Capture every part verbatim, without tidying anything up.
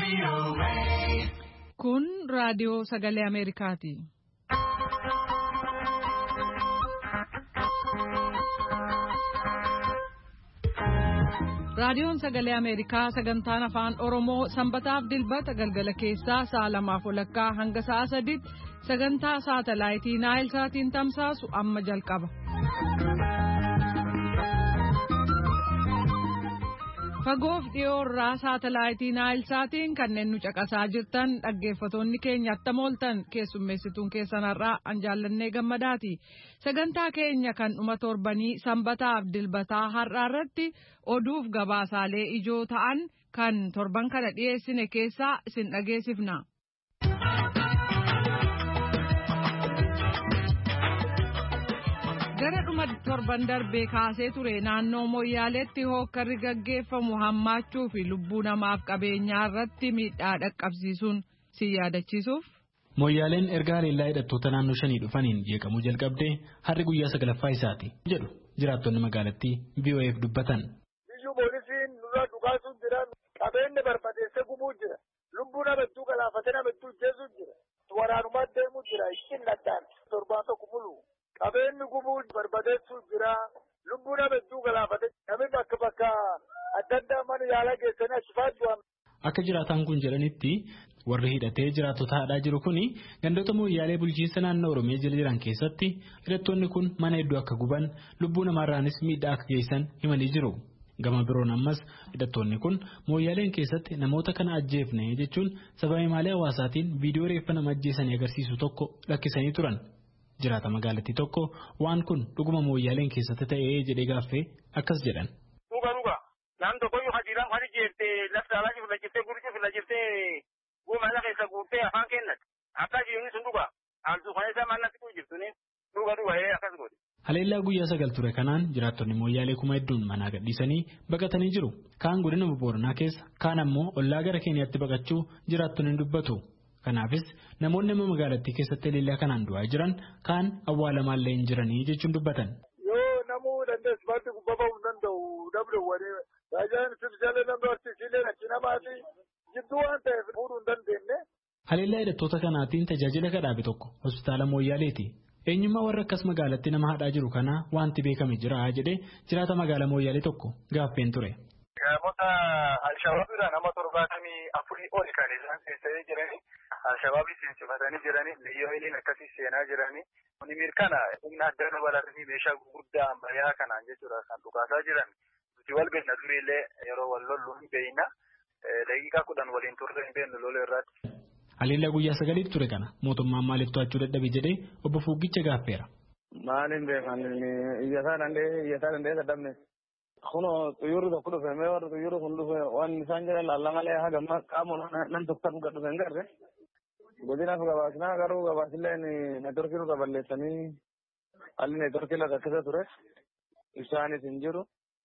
Kun raadiyoo sagalee Ameerikaati. Raadiyoon sagalee Ameerikaa sagantaan afaan Oromoo sanbataaf dilbata galgala keessaa sa'a lamaaf walakkaa hanga sa'a sadiitti sagantaa saatalaayitii Naayil Saatiin tamsaasu amma jalqaba. Fagoof dhiyoorraa saatalaayitii Naayil Saatiin kanneen nu caqasaa jirtan dhaggeeffatoonni keenya attam ooltan keessummeessituun keessanarraa Anjaallannee Gammadaati. Sagantaa keenya kan dhuma torbanii sanbataaf dilbataa har'aarratti oduuf gabaasaalee ijoo ta'an kan torban kana dhiyeessine keessaa isin dhageessifna. Gara dhuma torban darbee kaasee ture naannoo Moyyaaleetti hookkarri gaggeeffamu hammaachuu fi lubbuu namaaf qabeenyaa irratti miidhaa dhaqqabsiisuun si yaadachiisuuf. Moyyaaleen erga haleellaa hidhattoota naannoo shanii dhufaniin jeeqamuu jalqabdee har'i guyyaa sagalaffaa isaati jedhu jiraattonni magaalattii V O F dubbatan. Biyyu poolisiin nurraa dhukaasuun jira, qabeenya barbadeessee gubuu jira, lubbuu namattuu galaafatee namattuu jeesuu jira, waraanumaa deemuu jira, ittiin laddaan torbaan tokko mulu. Qabeenyi gubuu barbadeessuu jira, lubbuu namattuu galaafatee namni bakka bakka adda addaa mana yaalaa geessanii achi faatu. Akka jiraataan kun jedhanitti warri hidhatee jiraattota haadhaa jiru kuni gandoota Moyyaalee bulchiinsa naannoo Oromiyaa jala jiran keessatti hidhattoonni kun mana hedduu akka guban lubbuu namaarraanis miidhaa akka geessan himanii jiru. Gama biroon ammas hidhattoonni kun Moyyaaleen keessatti namoota kana ajjeefne jechuun sababa himaalee hawaasaatiin viidiyoo reeffa nama ajjeesanii agarsiisu tokko lakkisanii turan. Jiraata magaalattii tokko waan kun dhuguma Moyyaaleen keessatti ta'ee jedhee gaaffee akkas jedhan. Nam tokko yoo hadiiraan kan jettee lafti alaa jiru lajjiftee gurguruu fi lajjiftee guumaa keessa guuttee afaan kennat akka jiruun sun dhugaa haaltuu kan isaa maalatti kun jirtuun dhuga dhuga'ee akkas godhe. Haleellaa guyyaa sagal ture kanaan jiraattonni Moyyaalee kuma hedduun manaa gadhiisanii baqatanii jiru. Kaan godina Booranaa keessa kaan ammoo ollaa gara Keeniyaatti baqachuu jiraattonni dubbatu. Kanaafis namoonni amma magaalattii keessatti haleellaa kanaan du'aa jiran kaan awwaalamaallee hin jiranii jechuun dubbatan. Yoo namuu dandeessu baatti gubbaa ba'uu danda'u dablu wani. Raajaan sibsiilee namni horsiisilee achi namaati jidduu waan ta'eef fuudhuu hin dandeenye. Haleellaa hidhattoota kanaatiin tajaajila kadhaabe tokko hospitaala Moyyaaleeti. Eenyummaa warra akkas magaalatti nama haadhaa jiru kanaa wanti beekame jira jedhee jiraata magaalaa Moyyaalee tokko gaaffeen ture. Namoota Alshabaabiidhaan nama torbaatamii afurii oli kan isaan seensaa jiranii Alshabaabii seensifatanii jiranii biyyooliin akkasii seenaa jiranii kuni mirkana humna adda dabalatanii meeshaa gurguddaa ammayyaa kanaan jechuudha kan dhukaasaa jiran. Wal beekna durillee yeroo wal lollu hin beekna daqiiqaa kudhan waliin turre hin beeknu loluu irratti. Haleellaa guyyaa sagaliitti ture kana mootummaan maaliif to'achuu dadhabe jedhee obbo Fuuggicha gaaffeera. Maaliin beekan iyyataa dandee iyyataa dandee saddabne. Kunoo xiyyoorri tokko dhufe mee warri xiyyoorri kun dhufe waan isaan jedhan laalla malee haga qaamuma nan tokko dhuga dhufe hin garre. Godinaaf gabaasnaa garuu gabaasilleen neetworkii nurra balleessanii haalli neetworkii lafa akkasa ture ibsaanis hin jiru.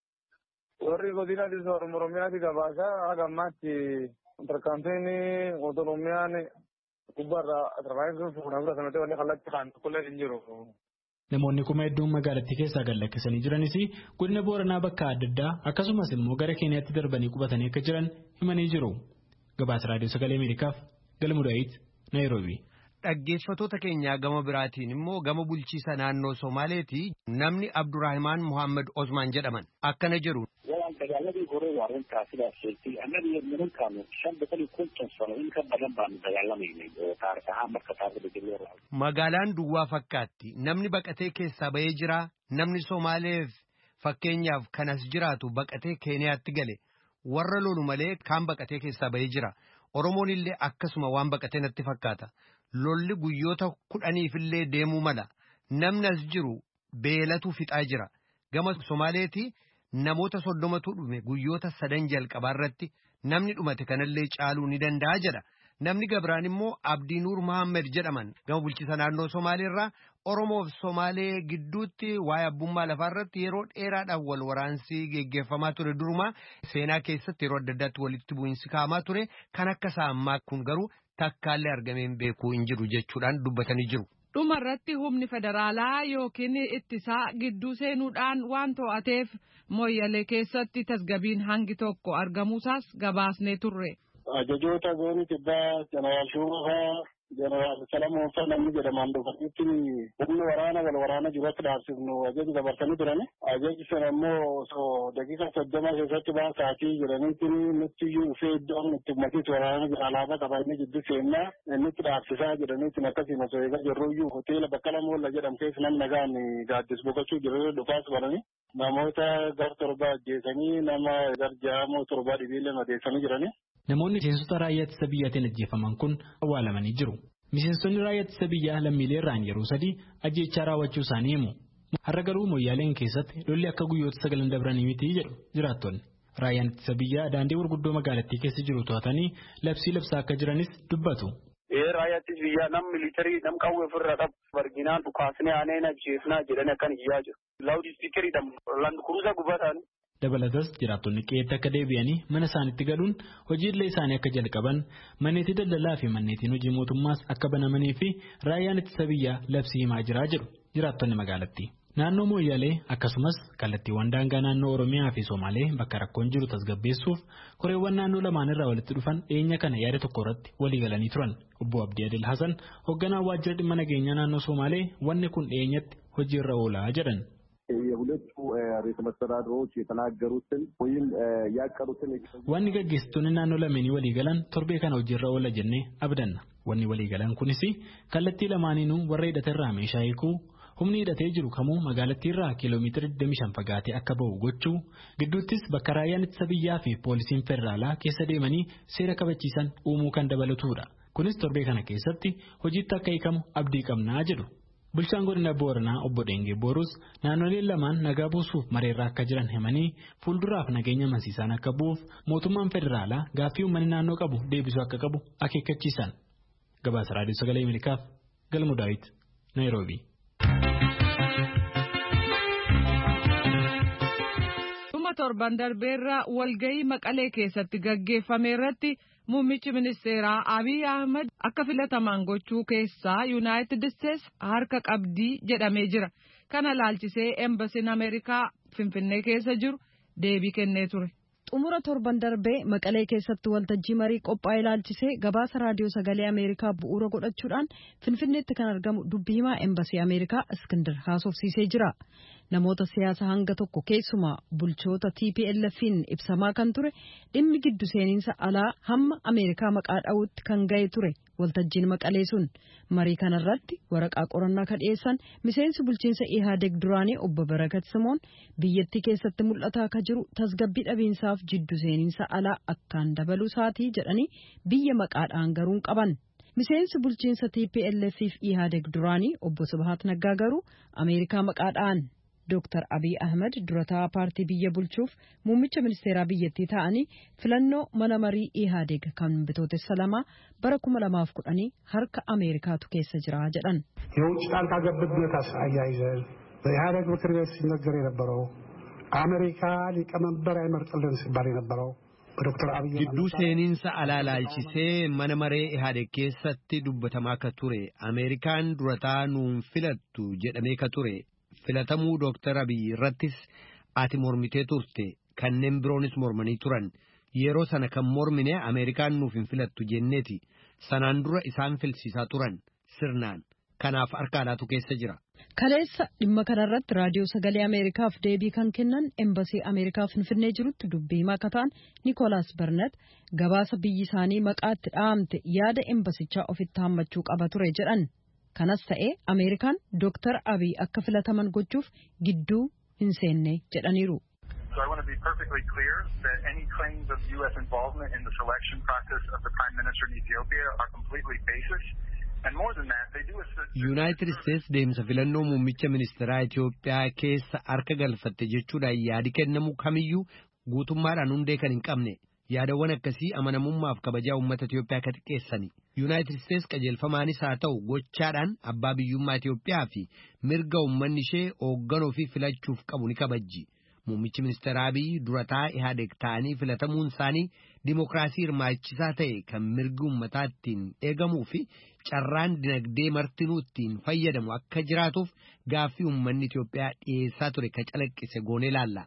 Warri godina dhisa Oromiyaati gabaasaa haga ammaatti tarkaanfiin Oromiyaan gubbaarraa tarkaanfiin fuudhan fudhatame ta'e wanni kallattii kan tokkollee hin jiru. Namoonni kuma hedduun magaalattii keessaa gad lakkisanii jiranis godina Booranaa bakka adda addaa akkasumas immoo gara Keeniyaatti darbanii qubatanii akka jiran himanii jiru. Gabaasa Raadiyoo Sagalee Ameerikaaf Galmuu Daawit Naayiroobii. Dhaggeeffattoota keenyaa gama biraatiin immoo gama bulchiisa naannoo Somaaleeti namni Abdurrahmaan Muhammad Osman jedhaman akkana jedhu. Waan dagaaladii goree waareen taasisaa sheektii annabi yemmuu kaanu shan boqolii kuntan sano in kan badan baanu dagaalamayne taarifahaa marka taasisa jirra. Magaalaan duwwaa fakkaatti namni baqatee keessaa bahee jira namni Somaaleef fakkeenyaaf kanas jiraatu baqatee Keeniyaatti gale warra lolu malee kaan baqatee keessaa bahee jira. Oromoon illee akkasuma waan baqatee natti fakkaata. Lolli guyyoota kudhaniif illee deemuu mala. Namni as jiru beelatu fixaa jira. Gama Somaaleeti namoota soddomatu dhume guyyoota sadan jalqabaa irratti namni dhumate kanallee caaluu ni danda'a jedha. Namni gabiraan immoo Abdii Nuur Muhammad jedhaman gama bulchiisa naannoo Somaalee irraa Oromoof Somaalee gidduutti waa'ee abbummaa lafaa irratti yeroo dheeraadhaaf wal waraansi geggeeffamaa ture duruma seenaa keessatti yeroo adda addaatti walitti bu'iinsi ka'amaa ture kan akka isaa ammaa kun garuu takkaallee argameen beekuu hin jiru jechuudhaan dubbatanii jiru. Dhuma irratti humni federaalaa yookiin ittisaa gidduu seenuudhaan waan to'ateef Moyyalee keessatti tasgabbiin hangi tokko argamuusaas gabaasnee turre. Ajajoota zoonii kibbaa Jeneraal Shuumaa Jeneraal Salamoon fa'a namni jedhaman dhufanitti humni waraana wal waraana jiru akka dhaabsifnu ajaji dabarsanii turani. Ajaji sana immoo osoo daqiiqa soddoma keessatti ba'an sa'aatii jedhaniitti nutti iyyuu dhufee iddoon itti ummatiitti waraana jira alaabaa qabaannee jidduu seennaa innitti dhaabsisaa jedhaniitti akkasiin osoo eegaa jirru iyyuu hoteela bakka Lamoolla jedhamu keessa namni nagaan gaaddis boqochuu jiru dhufaas barani. Namoota gar torbaa ajjeesanii nama gar ja'amoo torbaa dhibiillee madeessanii jirani. Namoonni miseensota raayyaa ittisa biyyaatiin ajjeefaman kun awwaalamanii jiru. Miseensonni raayyaa ittisa biyyaa lammiilee irraan yeroo sadii ajjeechaa raawwachuu isaanii himu. Har'a garuu Moyyaaleen keessatti lolli akka guyyoota sagalan dabranii miti jedhu jiraattonni. Raayyaan ittisa biyyaa daandii gurguddoo magaalattii keessa jiru to'atanii labsii labsaa akka jiranis dubbatu. Raayyaa ittisa biyyaa nam militarii nam qawwee ofirraa qabu barginaan dhukaasnee aaneen ajjeefnaa jedhanii akkan iyyaa jiru. Laawudii spiikeriidhaan landkuruusaa gubbataani. Dabalatas jiraattonni qe'eetti akka deebi'anii mana isaaniitti galuun hojiilee isaanii akka jalqaban manneetii daldalaa fi manneetiin hojii mootummaas akka banamanii fi raayyaan ittisa biyyaa labsii himaa jiraa jedhu jiraattonni magaalattii. Naannoo Mooyyaalee akkasumas kallattiiwwan daangaa naannoo Oromiyaa fi Somaalee bakka rakkoon jiru tasgabbeessuuf koreewwan naannoo lamaan irraa walitti dhufan dhiyeenya kana yaada tokko irratti walii galanii turan. Obbo Abdii Adil Hasan hoogganaa waajjira dhimma nageenyaa naannoo Somaalee wanni kun dhiyeenyatti hojiirra oolaa jedhan. የሁለቱ ርዕሰ መስተዳድሮች የተናገሩትን ወይም ያቀሩትን wanni gaggeessitoonni naannoo lameenii walii galan torbee kana hojiirra oola jennee abdanna. Wanni walii galan kunis kallattii lamaaniinuu warra hidhaterraa meeshaa hiikuu humni hidhatee jiru kamuu magaalattii irraa kiiloomeetira digdamii shan fagaatee akka ba'u gochuu gidduuttis bakka raayyaan ittisa biyyaa fi poolisiin federaalaa keessa deemanii seera kabachiisan uumuu kan dabalatudha. Kunis torbee kana keessatti hojiitti akka hiikamu abdii qabnaa jedhu. Bulchaan godina Booranaa obbo Dengee Boorus naannoleen lamaan nagaa buusuuf mareerraa akka jiran himanii fuulduraaf nageenya amansiisaan akka bu'uuf mootummaan federaalaa gaaffii uummanni naannoo qabu deebisuu akka qabu akeekkachiisan. Gabaasa Raadiyoo Sagalee Ameerikaaf Galmuu Daawit, Naayiroobii. Dhuma torban darbeerra walgahii Maqalee keessatti gaggeeffame irratti Muummichi Ministeeraa Abiy Ahmed akka filataman gochuu keessaa Yuunaayitid Isteets harka qabdii jedhamee jira. Kana laalchisee Eembasiin Ameerikaa Finfinnee keessa jiru deebii kennee ture. Xumura torban darbee Maqalee keessatti waltajjii marii qophaa'e laalchisee gabaasa Raadiyoo Sagalee Ameerikaa bu'uura godhachuudhaan Finfinneetti kan argamu dubbii himaa Eembasii Ameerikaa Iskindar haasofsiisee jira. Namoota siyaasa hanga tokko keessumaa bulchoota T P L F'n ibsamaa kan ture dhimmi giddu seeninsa alaa hamma Ameerikaa maqaa dha'uutti kan ga'e ture waltajjiin Maqalee sun. Marii kanarratti waraqaa qorannaa kan dhiyeessan miseensi bulchiinsa Ihaadeg duraanii obbo Barakat Simoon biyyattii keessatti mul'ataa akka jiru tasgabbii dhabiinsaaf jiddu seeninsa alaa akkaan dabaluu isaatii jedhanii biyya maqaadhaan garuun qaban. Miseensi bulchiinsa T P L F fi Ihaadeg duraanii obbo Subhaat Naggaa garuu Ameerikaa maqaadhaan Dooktar Abiy Ahmed durataa paartii biyya bulchuuf muummicha ministeeraa biyyattii ta'anii filannoo mana marii Ihaadeg kan bitootessa lamaa bara kuma lamaaf kudhanii harka Ameerikaatu keessa jira jedhan. የውጭ ጣልቃ ገብነት አያይዘን በኢህአዴግ ምክር ቤት ሲነገር የነበረው አሜሪካ ሊቀመንበር አይመርጥልን ሲባል የነበረው በዶክተር አብይ gidduu seeninsa alaa laalchisee mana maree Ihaadeg keessatti dubbatamaa ka ture Ameerikaan durataa nuun filattu jedhamee ka ture. Filatamuu Dooktar Abiy irrattis ati mormitee turte kanneen biroonis mormanii turan yeroo sana kan mormine Ameerikaan nuuf hin filattu jenneeti sanaan dura isaan filsiisaa turan sirnaan kanaaf harkaadhaatu keessa jira. Kaleessa dhimma kanarratti Raadiyoo Sagalee Ameerikaaf deebii kan kennan Eembasii Ameerikaa Finfinnee jirutti dubbii himaa kataan Nikolaas Barnet gabaasa biyyi isaanii maqaatti dhaamte yaada eembasichaa ofitti hammachuu qaba ture jedhan. Kanas ta'ee Ameerikaan Dooktar Abiy akka filataman gochuuf gidduu hin seenne jedhaniiru. So I want to be perfectly clear that any claims of U S involvement in the selection process of the Prime Minister in Ethiopia are completely baseless. And more than that, they do assist... United States deemsa filannoo muummicha ministeeraa Itoophiyaa keessa harka galfatte jechuudhaan yaadi kennamu kamiyyuu guutummaadhaan hundee kan hin qabne. Yaadawwan akkasii amanamummaaf kabajaa uummata Itoophiyaa ka xiqqeessani. United States qajeelfamaanis haa ta'u gochaadhaan abbaa biyyummaa Itoophiyaa fi mirga uummanni ishee hoogganuu fi filachuuf qabu ni kabajji. Muummichi ministeeraa Abiy durataa Ihaadeg ta'anii filatamuun isaanii dimokiraasii hirmaachisaa ta'e kan mirgi uummataa ittiin eegamuu fi carraan dinagdee martinuu ittiin fayyadamu akka jiraatuuf gaaffii uummanni Itoophiyaa dhiyeessaa ture ka calaqqise goonee laalla.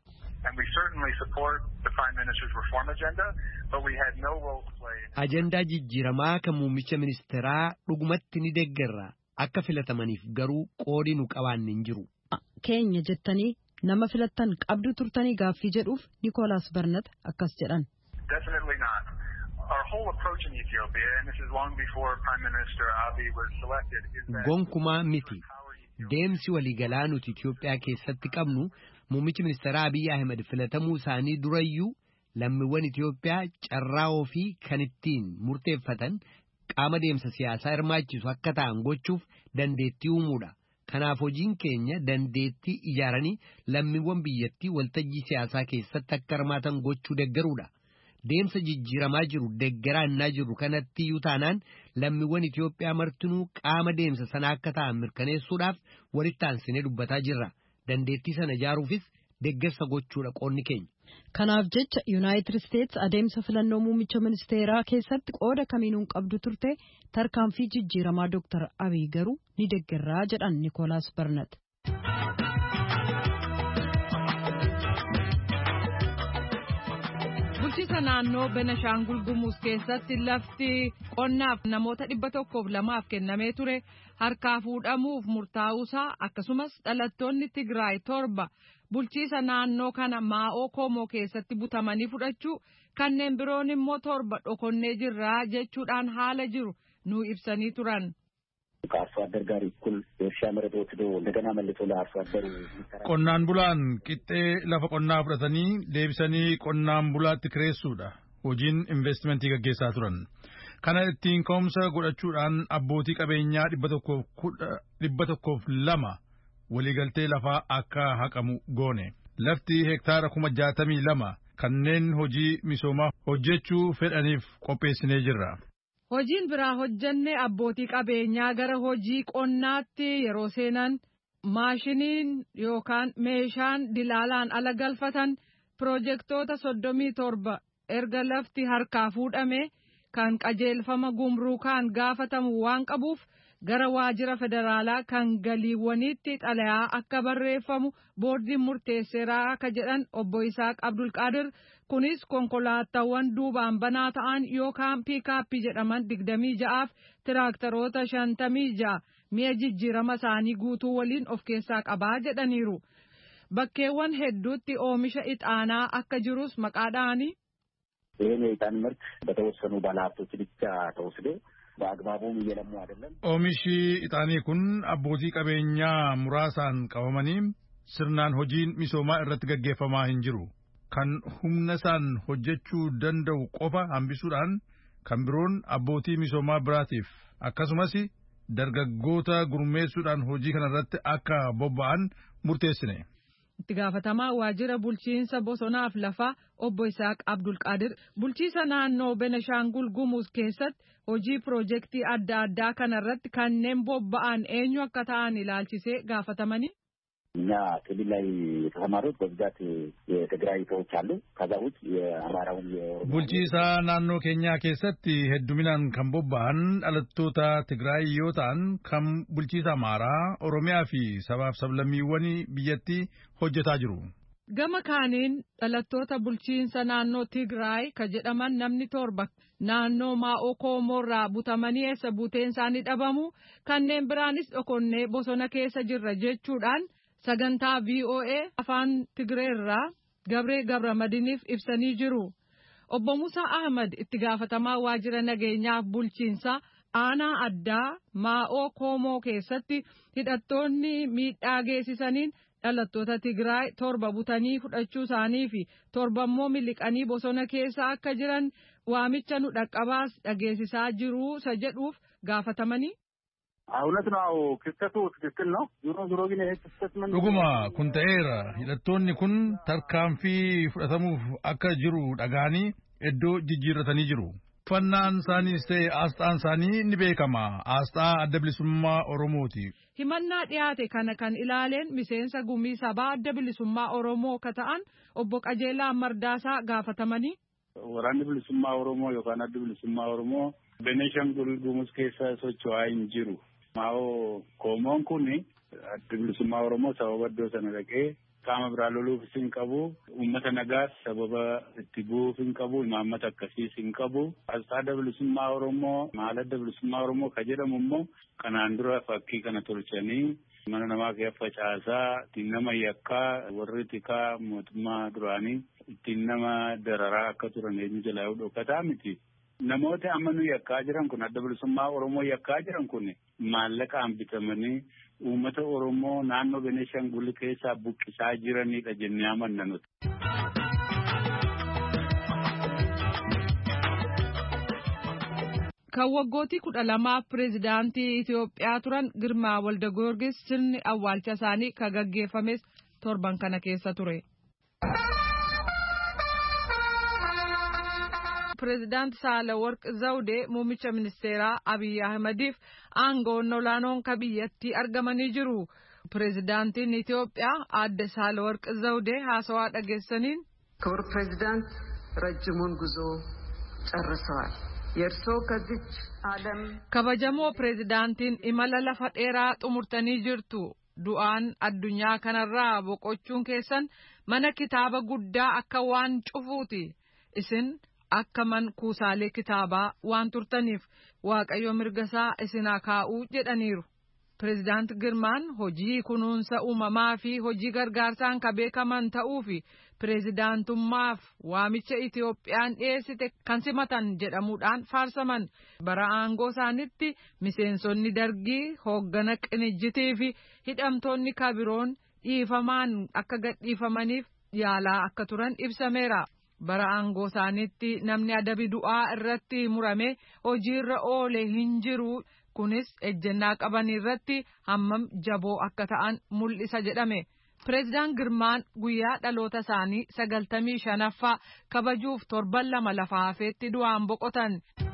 and we certainly support the Prime Minister's reform agenda, but we had no role to play. Ajandaa jijjiiramaa kan muummicha ministeeraa dhugumatti ni deeggarra akka filatamaniif garuu qoodi nu qabaanne hin jiru. Keenya jettanii nama filattan qabdu turtanii gaaffii jedhuuf Nicholas Barnett akkas jedhan. Definitely not. Our whole approach in Ethiopia, and this is long before Prime Minister Abiy was selected, is that gonkumaa miti. Deemsi waliigalaa nuti Itoophiyaa keessatti qabnu muummichi ministeeraa Abiy Ahmed filatamuu isaanii durayyuu lammiiwwan Itoophiyaa carraa ofii kan ittiin murteeffatan qaama deemsa siyaasaa hirmaachisu akka ta'an gochuuf dandeettii uumuudha. Kanaaf hojiin keenya dandeettii ijaaranii lammiiwwan biyyattii waltajjii siyaasaa keessatti akka hirmaatan gochuu deeggaruudha. Deemsa jijjiiramaa jiru deeggaraa innaa jiru kanatti iyyuu taanaan lammiiwwan Itoophiyaa martinuu qaama deemsa sana akka ta'an mirkaneessuudhaaf walitti aansinee dubbataa jirra. Dandeettii sana ijaaruufis deeggarsa gochuudha qoonni keenya. Kanaaf jecha United States adeemsa filannoo muummicha ministeeraa keessatti qooda kamiinuun qabdu turte tarkaanfii jijjiiramaa Dooktar Abiy garuu ni deeggarraa jedhan Nicholas Barnett. Bulchiisa naannoo Benashaangul Gumuz keessatti lafti qonnaaf namoota dhibba tokkoof lamaaf kennamee ture harkaa fuudhamuuf murtaa'uusaa akkasumas dhalattoonni Tigraay torba bulchiisa naannoo kana Maa'oo Koomoo keessatti butamanii fudhachuu kanneen biroon immoo torba dhokonnee jirraa jechuudhaan haala jiru nu ibsanii turan. ከአርሶ አደር ጋር እኩል የእርሻ መሬት ወስዶ እንደገና መልሶ ለአርሶ አደሩ qonnaan bulaan qixxee lafa qonnaa fudhatanii deebisanii qonnaan bulaatti kireessuudha hojiin investimentii gaggeessaa turan. Kana ittiin ka'umsa godhachuudhaan abbootii qabeenyaa dhibba tokkoof lama waliigaltee lafaa akka haqamu goone. Lafti hektaara kuma jaatamii lama kanneen hojii misoomaa hojjechuu fedhaniif qopheessinee jirra. Hojiin biraa hojjenne abbootii qabeenyaa gara hojii qonnaatti yeroo seenan maashiniin yookaan meeshaan dilaalaan ala galfatan piroojeektoota soddomii torba erga lafti harkaa fuudhame kan qajeelfama gumruukaan gaafatamu waan qabuuf gara waajjira federaalaa kan galiiwwaniitti xalayaa akka barreeffamu boordiin murteesseeraa akka jedhan obbo Isaaq Abdulqaadir. Kunis konkolaataawwan duubaan banaa ta'an yookaan piikaappii jedhaman digdamii ja'aaf tiraaktaroota shantamii ja'a mi'a jijjiirama isaanii guutuu waliin of keessaa qabaa jedhaniiru. Bakkeewwan hedduutti oomisha ixaanaa akka jirus maqaadhaani. ይህን የዕጣን ምርት በተወሰኑ ባለሀብቶች ብቻ ተወስዶ በአግባቡም እየለሙ አይደለም። Oomishi ixaanii kun abbootii qabeenyaa muraasaan qabamanii sirnaan hojiin misoomaa irratti gaggeeffamaa hin jiru. Kan humna isaan hojjechuu danda'u qofa hambisuudhaan kan biroon abbootii misoomaa biraatiif akkasumas dargaggoota gurmeessuudhaan hojii kanarratti akka bobba'an murteessine. Itti gaafatamaa waajjira bulchiinsa bosonaaf lafaa obbo Isaaq Abdulqaadir bulchiisa naannoo Benashaangul Gumuz keessatti hojii piroojeektii adda addaa kanarratti kanneen bobba'an eenyu akka ta'an ilaalchisee gaafatamanii. እኛ ክልል ላይ የተሰማሩት በብዛት የትግራይ ሰዎች አሉ። ከዛ ውጭ የአማራውን ቡልቺሳ ናኖ ኬኛ ኬሰቲ ሄዱሚናን kan bobba'an dhalattoota Tigraay yoo ta'an kan bulchiisa Amaaraa, Oromiyaa fi sabaaf sablammiiwwan biyyattii hojjetaa jiru. Gama kaaniin dhalattoota bulchiinsa naannoo Tigraay ka jedhaman namni torba naannoo Maa'oo Koomoorraa butamanii eessa buuteen isaanii dhabamu kanneen biraanis dhokonnee bosona keessa jirra jechuudhaan sagantaa V O A afaan Tigreerraa Gabree Gabramadiiniif ibsanii jiru. Obbo Musaa Ahmad itti gaafatamaa waajjira nageenyaaf bulchiinsa aanaa addaa Maa'oo Koomoo keessatti hidhattoonni miidhaa geessisaniin dhalattoota Tigraay torba butanii fudhachuu isaanii fi torba immoo miliqanii bosona keessa akka jiran waamicha nu dhaqqabaas dhageessisaa jiru isa jedhuuf gaafatamanii. እውነት ነው ክስተቱ ትክክል ነው ዞሮ ዞሮ ግን ይሄ ክስተት ምን dhuguma kun ta'eera hidhattoonni kun tarkaanfii fudhatamuuf akka jiru dhagaanii iddoo jijjiirratanii jiru. Uffannaan isaaniis ta'e asxaan isaanii ni beekama. Asxaa adda bilisummaa Oromooti. Himannaa dhiyaate kana kan ilaaleen miseensa gumii sabaa adda bilisummaa Oromoo ka ta'an obbo Qajeelaa Mardaasaa gaafatamanii. Waraanni bilisummaa Oromoo yookaan adda bilisummaa Oromoo Benashaangul Gumuz keessa socho'aa hin jiru. Maa'oo Koomoon kun adda bilisummaa Oromoo sababa iddoo sana dhaqee qaama biraa loluufis hin qabu. Uummata nagaas sababa itti bu'uuf hin qabu. Imaammata akkasiis hin qabu. Asxaa adda bilisummaa Oromoo maal adda bilisummaa Oromoo ka jedhamu immoo kanaan dura fakkii kana tolchanii mana namaa keessa facaasaa ittiin nama yakkaa warri tikaa mootummaa duraanii ittiin nama dararaa akka turan eenyu jalaa dhokataa miti. Namoota amma nu yakkaa jiran kun adda bilisummaa Oromoo yakkaa jiran kun maallaqaan bitamanii uummata Oromoo naannoo Beneeshangul keessaa buqqisaa jiranidha jennee amanna nuti. Kan waggootii kudha lamaaf pireezidaantii Itoophiyaa turan Girmaa Walda Giyoorgis sirni awwaalcha isaanii kan gaggeeffames torban kana keessa ture. Pireezidaant Saalaworq Zawudee muummicha ministeeraa Abiy Ahmediif aangoon olaanoon ka biyyattii argamanii jiru. Pireezidaantiin Itoophiyaa aadde Saalaworq Zawudee haasawaa dhageessaniin ክቡር ፕሬዚዳንት ረጅሙን ጉዞ ጨርሰዋል። የእርስዎ ከዚች ዓለም kabajamoo pireezidaantiin imala lafa dheeraa xumurtanii jirtu. Du'aan addunyaa kanarraa boqochuun keessan mana kitaaba guddaa akka waan cufuuti. Isin akka man kuusaalee kitaabaa waan turtaniif Waaqayyo mirgasaa isinaa kaa'uu jedhaniiru. Pireezidaant Girmaan hojii kunuunsa uumamaa fi hojii gargaarsaan ka beekaman ta'uu fi pireezidaantummaaf waamicha Itoophiyaan dhiyeessite kan simatan jedhamuudhaan faarsaman. Bara aangoo isaanitti miseensonni dargii hooggana qinijjitii fi hidhamtoonni kabiroon dhiifamaan akka gadhiifamaniif yaalaa akka turan ibsameera. Bara aangoo isaanitti namni adabi du'aa irratti murame hojiirra oole hin jiru. Kunis ejjennaa qaban irratti hammam jaboo akka ta'an mul'isa jedhame. Pireezidaant Girmaan guyyaa dhaloota isaanii sagaltamii shanaffaa kabajuuf torban lama lafa hafeetti du'aan boqotan.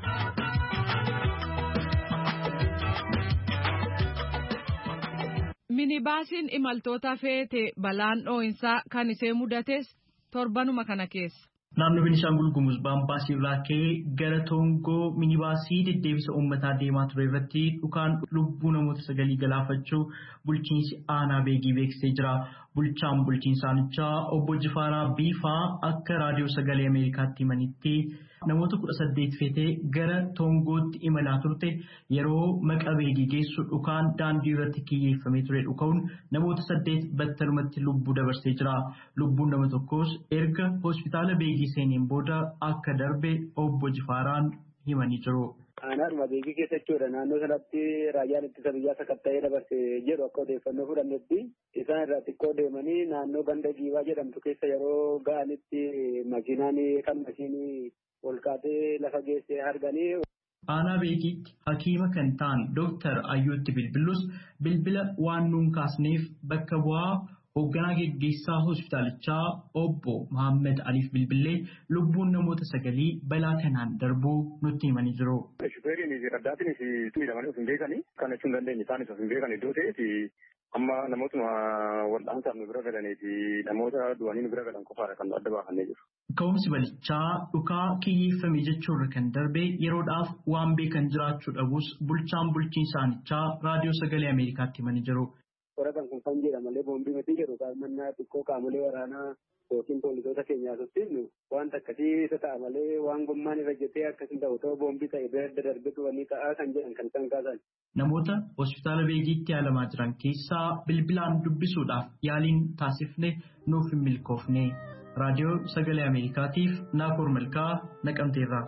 Minibaasiin imaltoota feete balaan dhoo'insaa kan isee mudates torbanuma kana keessa. Naannoo Beenishaangul Gumuz Baambaasii irraa ka'ee gara Toongoo minibaasii deddeebisa uummataa deemaa ture irratti dhukaan lubbuu namoota sagalii galaafachuu bulchiinsi aanaa beegii beeksisee jira. Bulchaan bulchiinsaanichaa obbo Jifaaraa Biifaa akka raadiyoo sagalee Ameerikaatti himanitti namoota kudha saddeet feetee gara Toongootti imalaa turte yeroo maqa beegii geessu dhukaan daandii irratti kiyyeeffamee ture dhuka'uun namoota saddeet battalumatti lubbuu dabarsee jira. Lubbuun nama tokkos erga hospitaala beegii seeneen booda akka darbe obbo Jifaaraan himanii jiru. Aanaa beegii keessa jechuudha. Naannoo sanatti raayyaan ittisa biyyaa sakatta'ee dabarse jedhu akka odeeffannoo fudhannetti isaan irraa xiqqoo deemanii naannoo ganda giibaa jedhamtu keessa yeroo ga'anitti makiinaan kan mashiinii ol kaatee lafa geessee arganii. Aanaa beekiitti hakiima kan ta'an Dooktar Ayyootti Bilbilus bilbila waan nuun kaasneef bakka bu'aa hoogganaa geggeessaa hospitaalichaa obbo Muhammed Aliif Bilbilee lubbuun namoota sagalii balaa kanaan darbuu nutti himanii jiru. Shufeeriin fi raddaatiinis miidhamanii of hin beekanii kan jechuun dandeenye isaanis of hin beekan iddoo ta'eeti amma namootuma wal'aansaaf nu bira galanii fi namoota du'anii nu bira galan qofaadha kan adda baafannee jiru. Ka'umsi balichaa dhukaa kiyyeeffame jechuurra kan darbe yeroodhaaf waan beekan jiraachuu dhabus bulchaan bulchiinsaanichaa raadiyoo sagalee Ameerikaatti himanii jiru. Qoratan kun kan jedhamalee boombii miti jedhu qaamannaa xiqqoo qaamolee waraanaa yookiin poolisoota keenyaa sottiifnu wanta akkasii isa ta'a malee waan gommaan irra jettee akkasii ta'u ta'uu boombii ta'e bira darbetu wanni ta'aa kan jedhan kan isaan kaasan. Namoota hospitaala beegiitti yaalamaa jiran keessaa bilbilaan dubbisuudhaaf yaaliin taasifne nuuf hin milkoofne. Raadiyoo Sagalee Ameerikaatiif Naakoor Malkaa Naqamteerraa.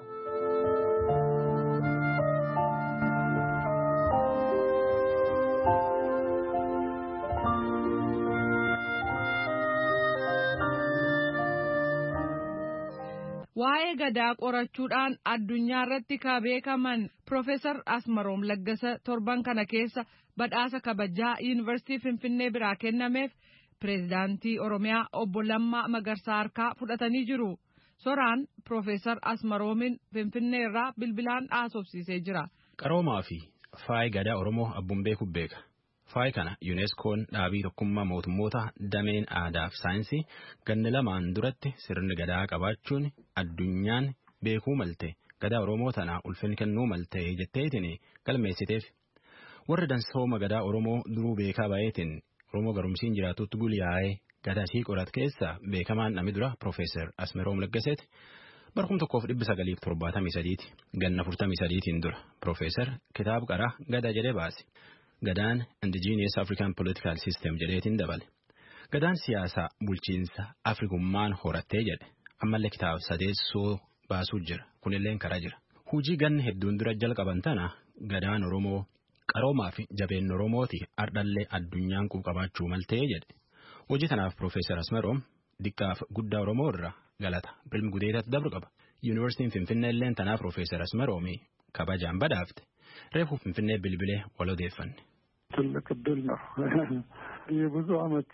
Waa'ee gadaa qorachuudhaan addunyaa irratti ka beekaman Profeesar Asmaroom Laggasa torban kana keessa badhaasa kabajaa Yuunivarsiitii Finfinnee biraa kennameef pireezidaantii Oromiyaa obbo Lammaa Magarsaa harkaa fudhatanii jiru. Soraan Profeesar Asmaroomin Finfinnee irraa bilbilaan haasofsiisee jira. Qaroomaa fi faayi gadaa Oromoo abbuun beeku beeka. Faayi kana yuuneskoon dhaabii tokkummaa mootummoota dameen aadaa fi saayinsii ganna lamaan duratti sirni gadaa qabaachuun addunyaan beekuu malte gadaa Oromoo tana ulfinni kennuu malte jetteetiin galmeessiteef. Warri dansooma gadaa Oromoo duruu beekaa baay'eetiin Oromoo garumsiin jiraatutti gulyaa'ee gadaa isii qorat keessa beekamaan namni dura Profeesar Asmeroom Laggaseeti barkum tokkoof dhibba sagaliif torbaatamii sadiiti ganna afurtamii sadiitiin dura Profeesar kitaaba qaraa gadaa jedhee baase. Gadaan Indigenous African Political System jedheetiin dabale. Gadaan siyaasaa bulchiinsa Afrikummaan horattee jedhe ammallee kitaaba sadeessoo baasuu jira kunilleen karaa jira. Hujii ganni hedduun dura jalqaban tana gadaan Oromoo qaroomaa fi jabeen Oromooti ardhallee addunyaan qabaachuu maltee jedhe. Hojii tanaaf Profeesar Asmeroom diqqaaf guddaa Oromoo irraa galata bilmi gudeetatti dabru qaba. Yuunivarsiitiin Finfinnee illeen tanaaf Profeesar Asmeroomi kabajaan badhaafte. Reefu Finfinnee bilbilee wal odeeffanne. ትልቅ እድል ነው። የብዙ ዓመት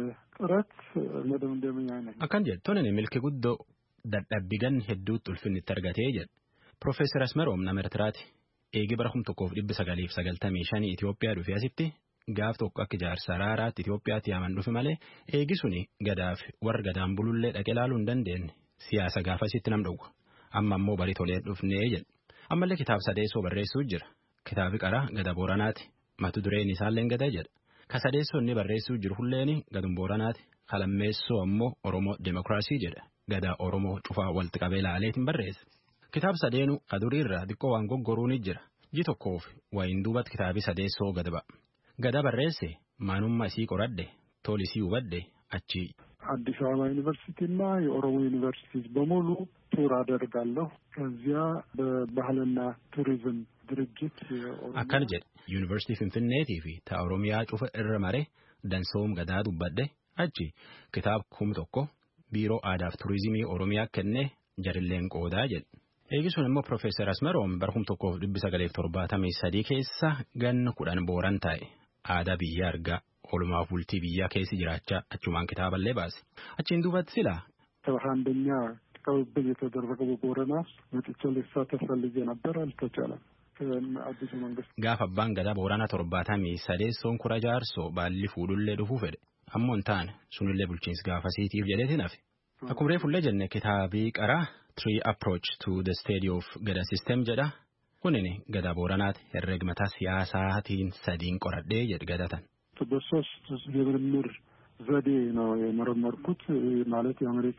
ጥረት መደምደሚያ ነው። Akkan jettoonni milki guddoo dadhabbigan hedduutti ulfinnitti argatee jedhe. Profeesar Asmeroom nama Eertiraati. Eegi bara kum tokkoof dhibba sagaliif sagaltamii shanii Itoophiyaa dhufe asitti gaaf tokko akka jaarsa araaraatti Itoophiyaatti yaaman dhufe malee eegi suni gadaaf warra gadaan bulullee dhaqee laaluu hin dandeenye siyaasa gaafasitti nam dhowwa. Amma ammoo barii tolee dhufnee jedhe. Ammallee kitaaba sadeessoo barreessuu jira. Kitaabi qaraa gada Booranaati. Matu dureen isaallee gada jedha. Ka sadeessoo inni barreessuu jiru hulleeni gadum Booranaati. Kalammeessoo ammoo Oromoo Demokiraasii jedha. Gada Oromoo cufaa walitti qabee laaleetiin barreesse. Kitaaba sadeenu aduriirraa xiqqoo waan goggoruu ni jira. Ji tokkoof wayin duubatti kitaabi sadeessoo gad ba'a. Gada barreesse maanummaa isii qoradhe tolisii hubadhe achi. አዲስ አበባ ዩኒቨርሲቲና የኦሮሞ ዩኒቨርሲቲዎች በሙሉ ቱር አደርጋለሁ። ከዚያ በባህልና ቱሪዝም ድርጅት አካን ጀድ ዩኒቨርሲቲ ፊንፊኔቲif ta ኦሮሚyaa cufa irra mare dansoom gadaa dubbadhe achi kitaab kum tokko biiroo aadaaf turizimii oromiyaa kenne jarilleen qoodaa jedhe. Eegisuun immoo Profeesar Asmeroom barkum tokkoof dhibbi sagaliif torbaatamii sadii keessa ganna kudhan booran taa'e aadaa biyya argaa. Olumaaf bultii biyyaa keessi jiraachaa achumaan kitaaballee baase. Achiin duubatti silaa. አንደኛ ቅብብል የተደረገው ቦረና መጥቼ ልሳተፍ ፈልጌ ነበር አልተቻለም። አዲሱ መንግስት ጋፍ አባን ገዳ ቦራና torbaatamii sadeessoon kura jaarsoo baalli fuudhullee dhufuu fedhe. Ammoo hin taane sunillee bulchiinsi gaafasiitiif jedheetiin hafe. Akkuma reefullee jenne kitaabii qaraa Three Approach to the Study of Gada System jedha. Kunini gada booranaati herregmata siyaasaatiin sadiin qoradhee jedhe gadatan. በሶስት የምርምር ዘዴ ነው የመረመርኩት ማለት የአሜሪካ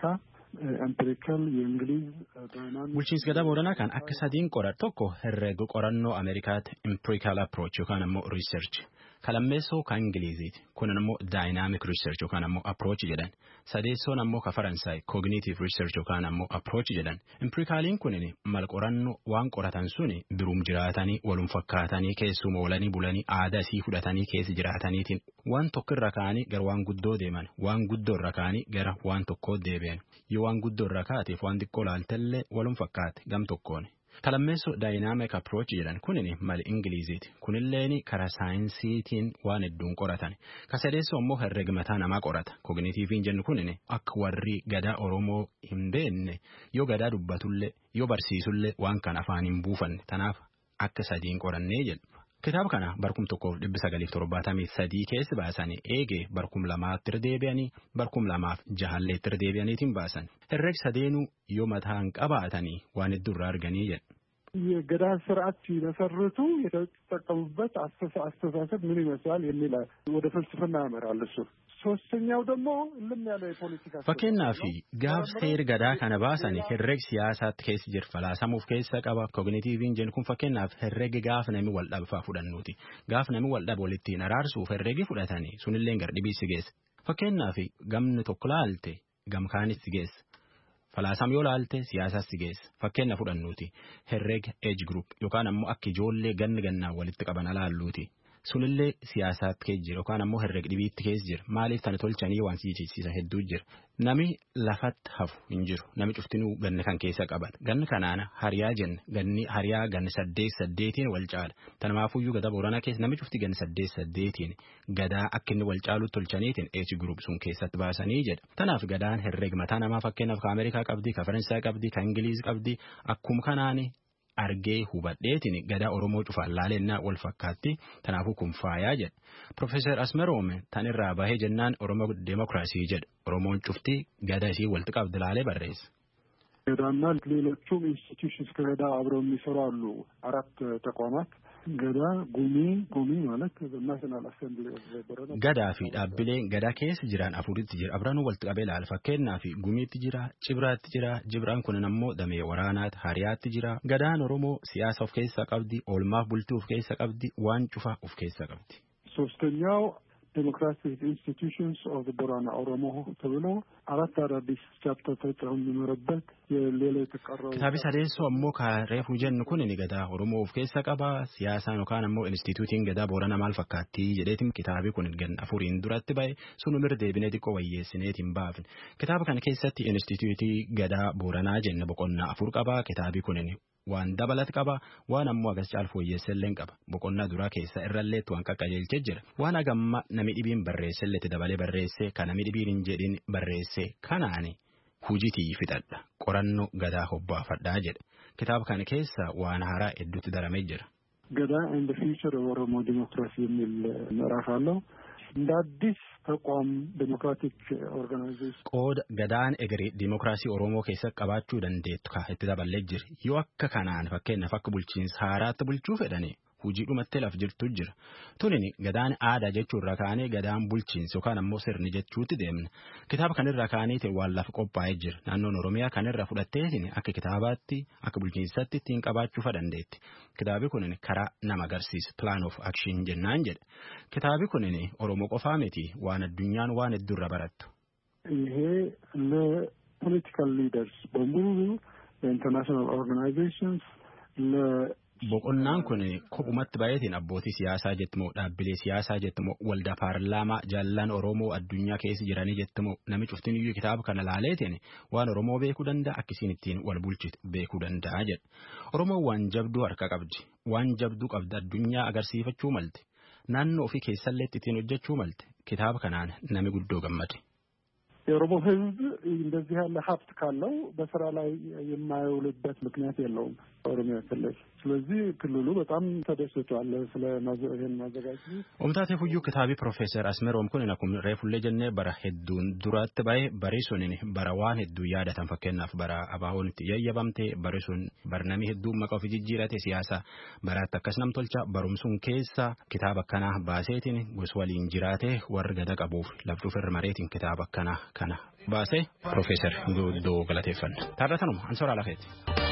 ኤምፒሪካል የእንግሊዝ bulchiinsi gadaa booranaa kan akka sadiin qorat tokko herrega qorannoo Ameerikaatti empirical approach yookaan ammoo research kalammeessoo kan Ingiliziiti kun ammoo dynamic research yookaan ammoo approach jedhan sadeessoon ammoo ka Faransaay cognitive research yookaan ammoo approach jedhan empiricaliin kunin mal qorannoo waan qoratan suni biruum jiraatanii walum fakkaatanii keessuma oolanii bulanii aadaa isii fudhatanii keessa jiraataniitiin waan tokko irra kaanii gara waan guddoo deeman waan guddoo irra kaanii gara waan tokkoo deebi'an yoo waan guddoo irra kaateef waan xiqqoo laaltellee walum fakkaate gam tokkoon. Kalammeessoo dynamic approach jedhan kunin mal Ingiliziiti kunilleeni karaa saayinsiitiin waan hedduun qoratan kasadeessoo ammoo herregmataa namaa qorata kognitiiviin jennu kunin akka warri gadaa Oromoo hin beenne yoo gadaa dubbatullee yoo barsiisullee waan kan afaan hin buufanne tanaaf akka sadiin qorannee jedhu. Kitaaba kana barkum tokkoof dhibbi sagaliif torbaatamii sadii keessi baasanii eegee barkum lamaatti irra deebi'anii barkum lamaaf jahalleetti irra deebi'aniitiin baasan. Herreg sadeenuu yoo mataan qabaatanii waan hedduu irraa arganii jedhu. የገዳ ስርዓት ሲመሰርቱ የተጠቀሙበት አስተሳሰብ ምን ይመስላል የሚል ወደ ፍልስፍና ያመራል እሱ። ሶስተኛው ደግሞ እልም ያለ የፖለቲካ fakkeenyaaf gaaf seer gadaa kana baasanii herreg siyaasaatti keessa jiru falaasamuuf keessa qaba kognitiiviin jennu kun fakkeenyaaf herreg gaaf namni wal dhabfaa fudhannuuti gaaf namni wal dhabu walittiin araarsuuf herregi fudhatanii sunillee gardhibii si geessa fakkeenyaaf gamni tokko laalte gamkaanis si geessa. Falaasam yoo laalte siyaasaas si geessa fakkeenya fudhannuuti herreg age group yookaan ammoo akka ijoollee ganni gannaan walitti qaban alaalluuti sunillee siyaasaatti keessa jira yookaan ammoo herreg dhibiitti keessa jira maaliif tana tolchanii waan si jechisiisa hedduu jira nami lafatti hafu hin jiru nami cuftinuu ganni kan keessa qabata ganni kanaana hariyaa jenna ganni hariyaa ganni saddeet saddeetiin wal caala tanamaafuyyuu gadaa booranaa keessa nami cufti ganni saddeet saddeetiin gadaa akka inni wal caalutti tolchaniitiin age group sun keessatti baasanii jedha tanaaf gadaan herreg mataa namaa fakkeenyaaf ka Ameerikaa qabdi ka Faransaay qabdi ka Ingiliiz qabdi akkuma kanaani argee hubadheetiin gadaa Oromoo cufaan laalennaa wal fakkaatti tanaafuu kun faayaa jedha. Profeesar Asmeroom tan irraa bahee jennaan Oromoo Demokiraasii jedha. Oromoon cufti gadaa isii walitti qabdi laalee barreessa. ገዳና ሌሎቹም ኢንስቲትዩሽንስ ከገዳ አብረው የሚሰሩ አሉ አራት ተቋማት ገዳ ጉሚ ጉሚ ማለት ናሽናል አሰምብሊ ኦፍ ገዳ ፊ ዳብሌ ገዳ ኬስ ጅራን አፉሪት ጅራ አብራኑ ወልጥ ቀበላ አልፈከና ፊ ጉሚት ጅራ ጭብራት ጅራ ጅብራን ኩን ነሞ ደሜ ወራናት ሀሪያት ጅራ ገዳን ኦሮሞ ሲያሳ ኦፍ ኬሳ ቀብዲ ኦልማፍ ቡልቲ ኦፍ ኬሳ ቀብዲ ዋን ጩፋ ኦፍ ኬሳ ቀብዲ ሶስተኛው ዴሞክራቲክ ኢንስቲትዩሽንስ ኦፍ ቦራና ኦሮሞ ተብሎ አራት አዳዲስ ቻፕተር ተጨምረበት የሌላ የተቀረው ከታቢ ሳደንሶ አሞ ካሬፉ ጀን ኩን ንገዳ ኦሮሞ ኦፍ ኬሳ ቀባ ሲያሳ ነው ካን አሞ ኢንስቲትዩቲን ገዳ ቦራና ማልፈካቲ የዴቲም ከታቢ ኩን ገን አፉሪን ዱራት ባይ ሱኑ ምርዴ ቢኔዲቆ ወየስኔቲን ባፍን ከታብ ካን ኬሰቲ ኢንስቲትዩቲ ገዳ ቦራና ጀን በቆና አፉር ቀባ ከታቢ ኩን waan dabalat qaba waan ammoo agas caalfoo yeesselleen qaba boqonnaa duraa keessa irralleetti waan qaqqajeelchee jira waan agamma nami dhibiin barreesselletti dabalee barreessee kan nami dhibiin hin jedhin barreessee kanaani hujitii fixadha qorannoo gadaa hobbaafadhaa jedhe kitaaba kana keessa waan haaraa hedduutti daramee jira. ገዳ ኤንድ ፊውቸር ኦፍ ኦሮሞ ዲሞክራሲ የሚል ምዕራፍ አለው። እንደ አዲስ ተቋም ዴሞክራቲክ ኦርጋናይዜሽን ቆድ ገዳን እግሪ ዲሞክራሲ ኦሮሞ ከሰ ቀባቹ ደንዴት ካ እtti dabalee jira yoo akka kanaan fakkeenyaaf akka bulchiinsa haaraatti bulchuu fedhani hujii dhumatti laf jirtu jira tunini gadaan aadaa jechuun irra kaanee gadaan bulchiinsa yookaan ammoo sirni jechuutti deemna kitaaba kanirra kaaniitiin waan lafa qophaa'ee jira naannoon oromiyaa kanirra fudhatteetiin akka kitaabaatti akka bulchiinsaatti ittiin qabaachuu dandeetti kitaabi kunin karaa nama agarsiisa plan of action jennaan jedha kitaabi kunin oromoo qofaa miti waan addunyaan waan heddurra barattu. ይሄ ለፖለቲካል ሊደርስ በሙሉ ለኢንተርናሽናል ኦርጋናይዜሽንስ ለ boqonnaan kun kophumatti baay'atiin abbootii siyaasaa jettumoo dhaabbilee siyaasaa jettumoo waldaa paarlaamaa jaallan oromoo addunyaa keessa jiranii jettumoo nami cuftin iyyuu kitaaba kana laaleetiin waan oromoo beekuu danda'a akkasiin ittiin wal bulchitu beekuu danda'a jedha oromoo waan jabduu harka qabdi waan jabduu qabdi addunyaa agarsiifachuu malte naannoo ofii keessallee ittiin hojjechuu malte kitaaba kanaan nami guddoo gammade. የኦሮሞ ሕዝብ እንደዚህ ያለ ሀብት ካለው በስራ ላይ የማይውልበት ምክንያት የለውም ኦሮሚያ ክልል። ስለዚህ ክልሉ በጣም ተደስቷል ስለ ይሄን ማዘጋጀት። ኦምታቴ ሁዩ ክታቢ ፕሮፌሰር አስመሮም ኩን ነኩም ሬፉሌ ጀነ በራ ሄዱን ዱራት ባይ በሪሱን በራዋን ሄዱ ያዳታን ፈከናፍ በራ አባሁን የየባምቴ በሪሱን በርናሚ ሄዱ መቀፍ ጅጅራቴ ሲያሳ በራት ተከስናም ቶልቻ በሩምሱን ኬሳ ክታብ ከና ባሴቲን ጎስዋሊን ጅራቴ ወርገደ ቀቡፍ ለፍቱ ፍር መሬቲን ክታብ ከና kana baase professor do galateeffan taarratanuma ansora lafeeti.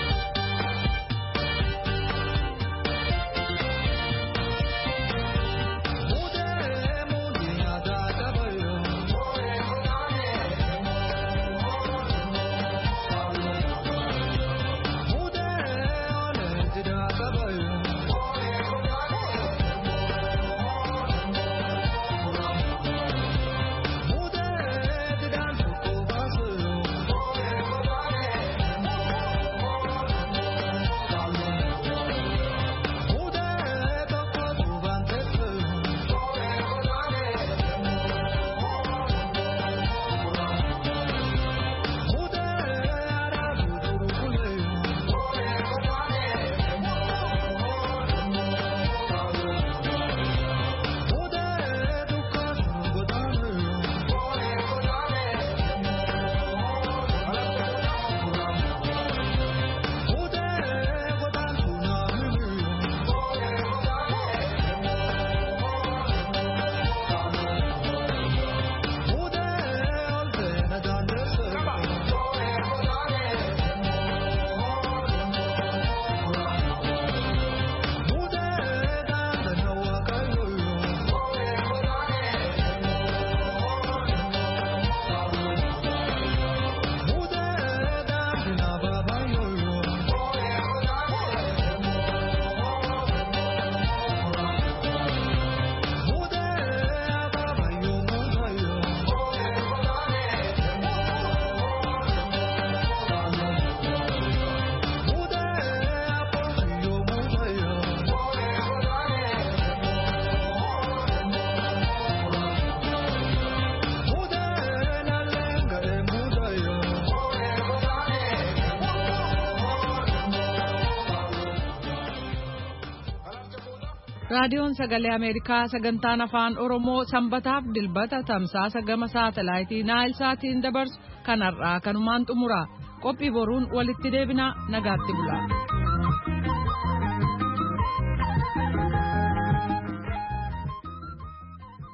raadiyoon sagalee ameerikaa sagantaan afaan oromoo sanbataaf dilbata tamsaasa gama saatalaayitii naayil saatiin dabarsu kanarraa kanumaan xumura qophii boruun walitti deebinaa nagaatti bulaa.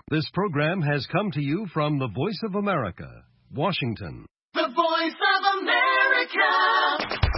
This program has come to you from the Voice of America, Washington. The Voice of America.